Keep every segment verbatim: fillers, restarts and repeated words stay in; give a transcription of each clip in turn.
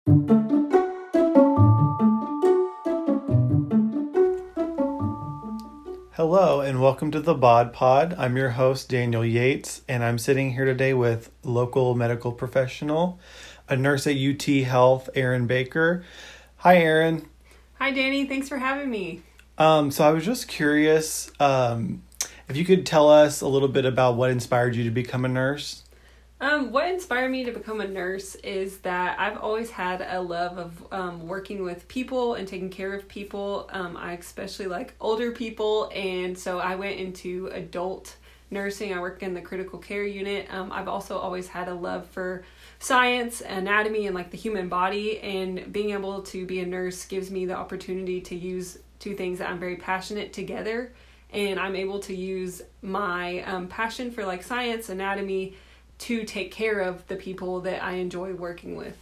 Hello and welcome to the Bod Pod. I'm your host, Daniel Yates, and I'm sitting here today with local medical professional, a nurse at U T Health, Erin Baker. Hi, Erin. Hi, Danny. Thanks for having me. Um, so I was just curious um, if you could tell us a little bit about what inspired you to become a nurse. Um, what inspired me to become a nurse is that I've always had a love of um, working with people and taking care of people. Um, I especially like older people, and so I went into adult nursing. I work in the critical care unit. Um, I've also always had a love for science, anatomy, and like the human body, and being able to be a nurse gives me the opportunity to use two things that I'm very passionate together, and I'm able to use my um, passion for like science, anatomy, to take care of the people that I enjoy working with.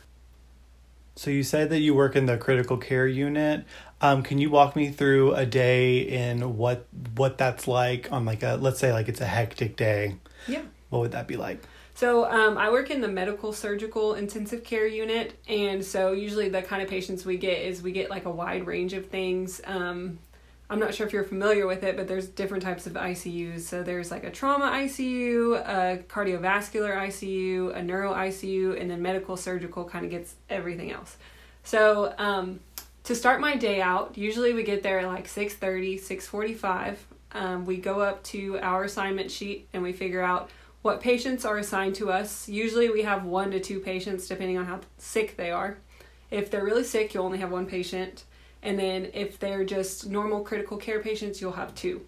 So you said that you work in the critical care unit. Um, can you walk me through a day in what what that's like on like a, let's say like it's a hectic day? Yeah. What would that be like? So um, I work in the medical surgical intensive care unit, and so usually the kind of patients we get is we get like a wide range of things. Um, I'm not sure if you're familiar with it, but there's different types of I C Us. So there's like a trauma I C U, a cardiovascular I C U, a neuro I C U, and then medical surgical kind of gets everything else. So um, to start my day out, usually we get there at like six thirty, six forty-five. Um, we go up to our assignment sheet and we figure out what patients are assigned to us. Usually we have one to two patients depending on how sick they are. If they're really sick, you only have one patient. And then if they're just normal critical care patients, you'll have two.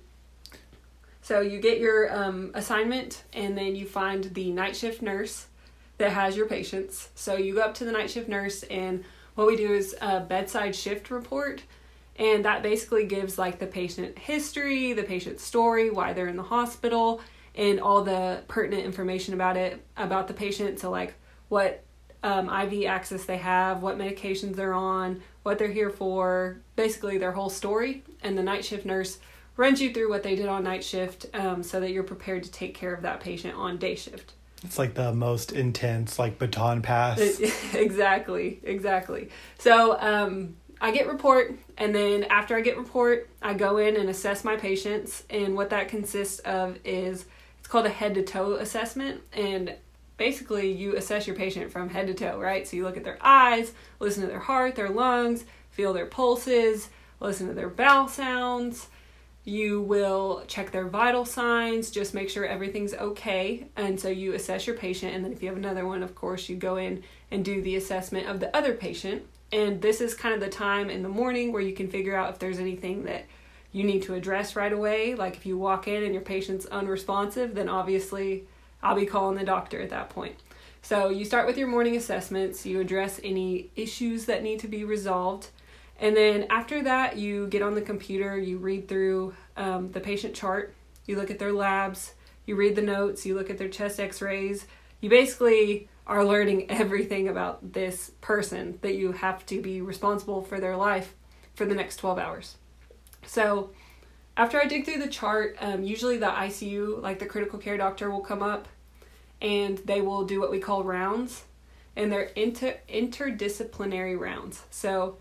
So you get your um, assignment, and then you find the night shift nurse that has your patients. So you go up to the night shift nurse, and what we do is a bedside shift report. And that basically gives like the patient history, the patient's story, why they're in the hospital, and all the pertinent information about it, about the patient. So like what um, I V access they have, what medications they're on, what they're here for, basically their whole story. And the night shift nurse runs you through what they did on night shift um, so that you're prepared to take care of that patient on day shift. It's like the most intense, like baton pass. exactly, exactly. So um, I get report, and then after I get report, I go in and assess my patients. And what that consists of is, it's called a head-to-toe assessment. And basically, you assess your patient from head to toe, right? So you look at their eyes, listen to their heart, their lungs, feel their pulses, listen to their bowel sounds. You will check their vital signs, just make sure everything's okay. And so you assess your patient, and then if you have another one, of course, you go in and do the assessment of the other patient. And this is kind of the time in the morning where you can figure out if there's anything that you need to address right away. Like if you walk in and your patient's unresponsive, then obviously I'll be calling the doctor at that point. So you start with your morning assessments, you address any issues that need to be resolved, and then after that you get on the computer, you read through um, the patient chart, you look at their labs, you read the notes, you look at their chest x-rays. You basically are learning everything about this person that you have to be responsible for their life for the next twelve hours. So after I dig through the chart, um, usually the I C U, like the critical care doctor, will come up and they will do what we call rounds. And they're inter- interdisciplinary rounds. So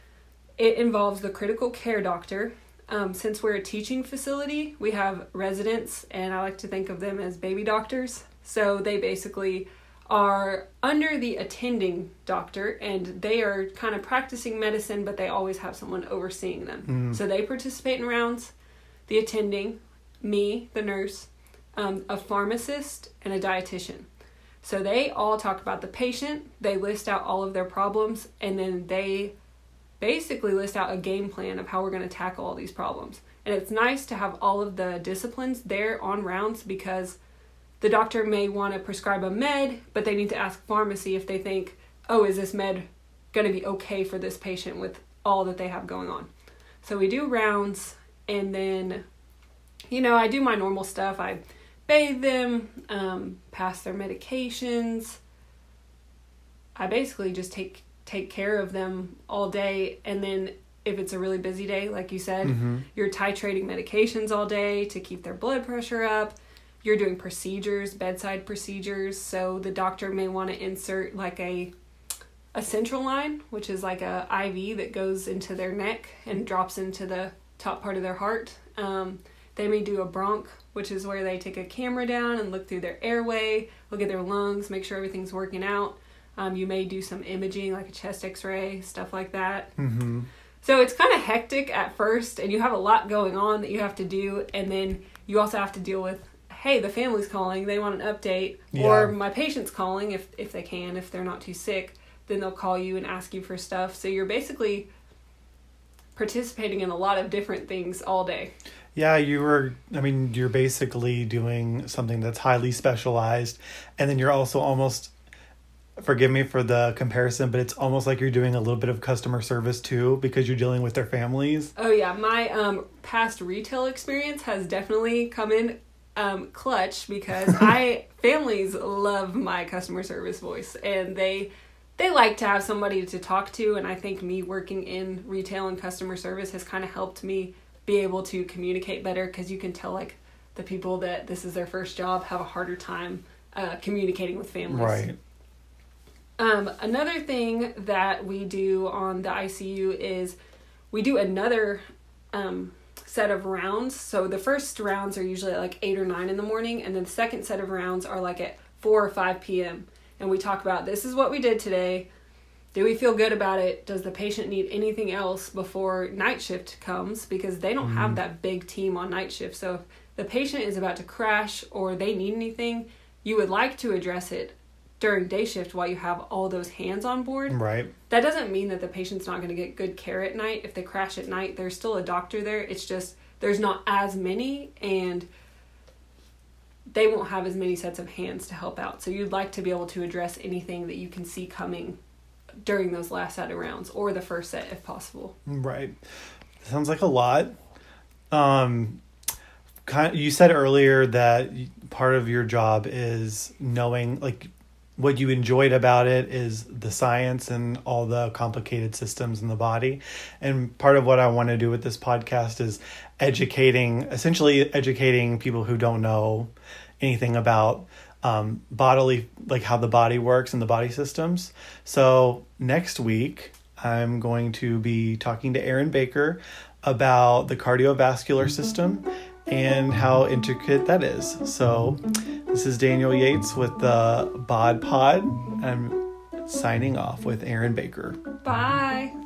it involves the critical care doctor. Um, since we're a teaching facility, we have residents, and I like to think of them as baby doctors. So they basically are under the attending doctor, and they are kind of practicing medicine, but they always have someone overseeing them. Mm. So they participate in rounds. The attending, me, the nurse, um, a pharmacist, and a dietitian. So they all talk about the patient, they list out all of their problems, and then they basically list out a game plan of how we're going to tackle all these problems. And it's nice to have all of the disciplines there on rounds, because the doctor may want to prescribe a med, but they need to ask pharmacy if they think, oh, is this med going to be okay for this patient with all that they have going on? So we do rounds. And then, you know, I do my normal stuff. I bathe them, um, pass their medications. I basically just take take care of them all day. And then if it's a really busy day, like you said, mm-hmm. you're titrating medications all day to keep their blood pressure up. You're doing procedures, bedside procedures. So the doctor may want to insert like a a central line, which is like a I V that goes into their neck and drops into the top part of their heart. Um, they may do a bronch, which is where they take a camera down and look through their airway, look at their lungs, make sure everything's working out. Um, you may do some imaging, like a chest x-ray, stuff like that. Mm-hmm. So it's kind of hectic at first, and you have a lot going on that you have to do, and then you also have to deal with, hey, the family's calling, they want an update, Yeah. or my patient's calling, if if they can, if they're not too sick, then they'll call you and ask you for stuff. So you're basically participating in a lot of different things all day. Yeah, you were, I mean, you're basically doing something that's highly specialized, and then you're also almost, forgive me for the comparison, but it's almost like you're doing a little bit of customer service too, because you're dealing with their families. Oh yeah, my um, past retail experience has definitely come in um, clutch, because I families love my customer service voice, and they they like to have somebody to talk to, and I think me working in retail and customer service has kind of helped me be able to communicate better, because you can tell like the people that this is their first job have a harder time uh, communicating with families. Right. Um, another thing that we do on the I C U is we do another um, set of rounds. So the first rounds are usually at like eight or nine in the morning, and then the second set of rounds are like at four or five p.m. And we talk about, this is what we did today. Do we feel good about it? Does the patient need anything else before night shift comes? Because they don't mm-hmm. have that big team on night shift. So if the patient is about to crash or they need anything, you would like to address it during day shift while you have all those hands on board. Right. That doesn't mean that the patient's not going to get good care at night. If they crash at night, there's still a doctor there. It's just there's not as many, and they won't have as many sets of hands to help out. So you'd like to be able to address anything that you can see coming during those last set of rounds, or the first set if possible. Right. Sounds like a lot. Um, kind you said earlier that part of your job is knowing, like, what you enjoyed about it is the science and all the complicated systems in the body. And part of what I want to do with this podcast is educating, essentially educating people who don't know anything about um, bodily, like how the body works and the body systems. So next week, I'm going to be talking to Erin Baker about the cardiovascular system and how intricate that is. So this is Daniel Yates with the Bod Pod. I'm signing off with Erin Baker. Bye.